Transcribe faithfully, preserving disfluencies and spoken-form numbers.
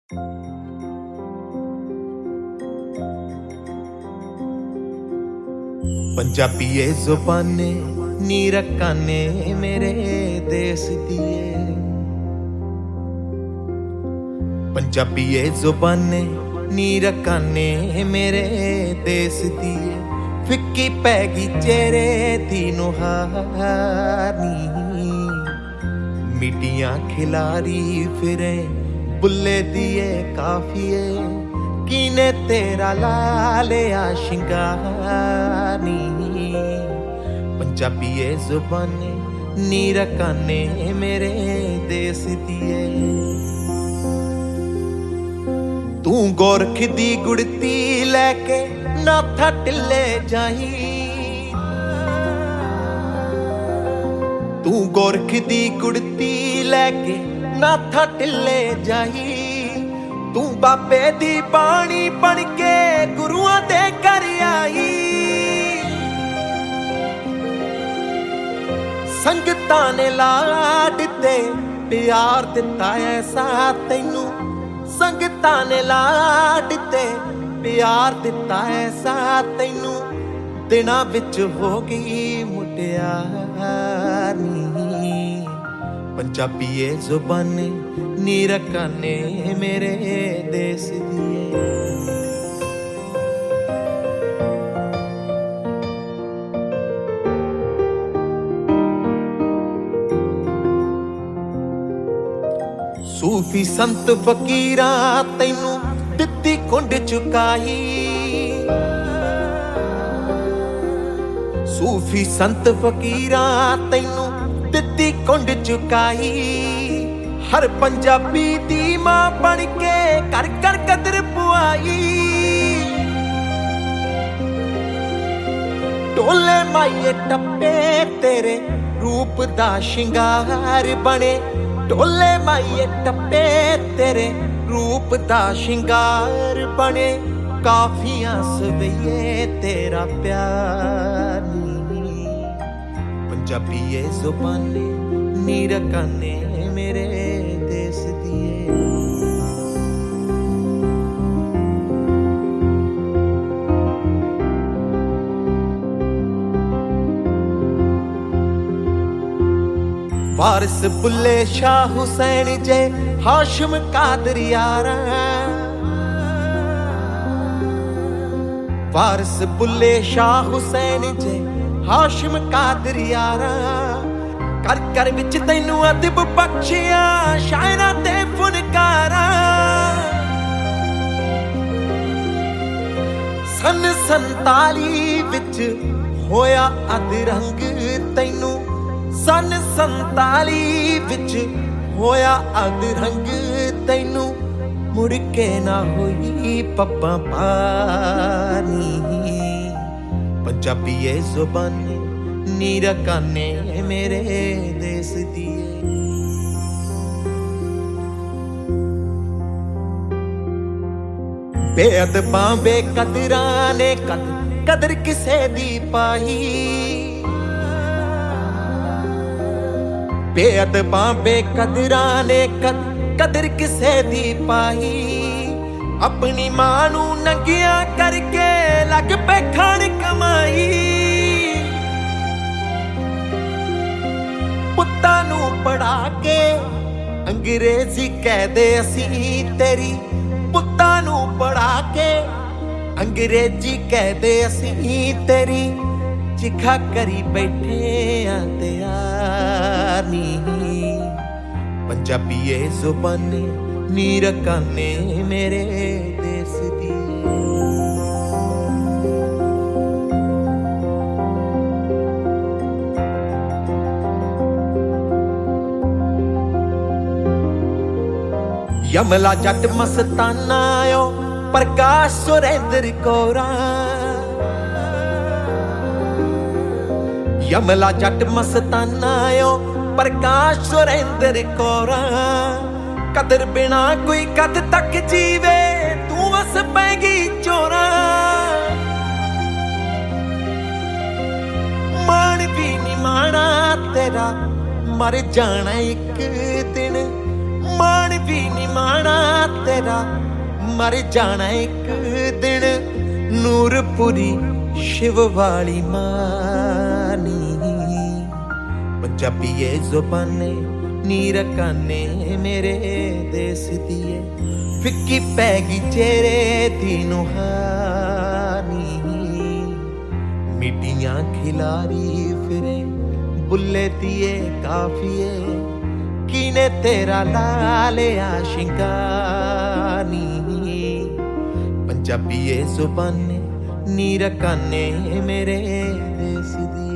पंजाबी ए जुबाने नी रकाने मेरे देश दिए। पंजाबी ए जुबाने नी रकाने मेरे देश दिए। फिक्की पैगी चेहरे दी नुहारनी, मिटियां खिलारी फिरे बुल्ले दिए काफिए। किने तेरा लालिया शिंगारनी, पंजाबी ए जुबाने नी रकाने मेरे देश दिए। तू गोरख दी गुड़ती लैके नाथा टिल्ले जाही, तू गोरख दी गुड़ती लैके नाथा टिल्ले जाही। तू बाबे दी बाणी बन के गुरुआं दे घर आई। संगतां ने लाड ते प्यार दिता ऐसा तैनू, संगतां ने लाड ते प्यार दिता ऐसा तैनू। दिनां विच हो गई मुटियारनी, पंजाबी ए जुबाने नी रकाने मेरे देश दिए। सूफी संत फकीरा तैनू दित्ती कुंड चुकाई। सूफी संत फकीरा तैनू दित्ती कुंड चुकाई। हर पंजाबी दी मां बन के कर कर कदर पुआई। ढोले माइये टप्पे तेरे रूप दा शिंगार बने। ढोले माइये टप्पे तेरे रूप दा शिंगार बने। काफियां सवैये तेरा प्यार नी, पंजाबी ए जुबाने नी रकाने मेरे देश दिए। वारिस बुल्ले शाह हुसैन जे हाशिम कादर यारा। वारिस बुल्ले शाह हुसैन जे हाशिम कादर यारा। कर कर विच तैनू अदब बख्शिया शायरां ते फुनकारा। सन संताली विच होया अदरंग तैनू। सन संताली विच होया अदरंग तैनू। मुड़ के ना होई पप्पा पानी, पंजाबी ए जुबाने नी रकाने मेरे देश दिए। बेअदबां बेकदरां ने कद कदर किसे दी पाई। बेअदबां बेकदरां ने कद कदर किसे दी पाई। अपनी मां नू नंगिया करके लग पे खान कमाई। पुत्तां नू पढ़ा के अंग्रेजी कह दे असी तेरी। पुत्तां नू पढ़ा के अंग्रेजी कह दे असी तेरी। चिखा करी बैठे आ तैयार नी, पंजाबी ए जुबाने नी रकाने मेरे देश दिए। यमला जट मस्ताना ओ प्रकाश सुरेंद्र कौरा। यमला जट मस्ताना ओ प्रकाश सुरेंद्र कौरा। कदर बिना कोई कद तक जीवे तू वस पैगी चोरा। मान भी नी माना तेरा मर जाना एक दिन। मान भी नी माना तेरा मर जाना एक दिन नूरपुरी शिव वाली मानी पंजाबी ये जुबाने नीर काने मेरे देश दिए फिक्की पैगी चेहरे तीनों हानी मिट्टियां खिलारी फिरे बुल्ले दिए काफिए किने तेरा लालिया शिंगानी पंजाबी ये जुबाने नीर काने मेरे देश दी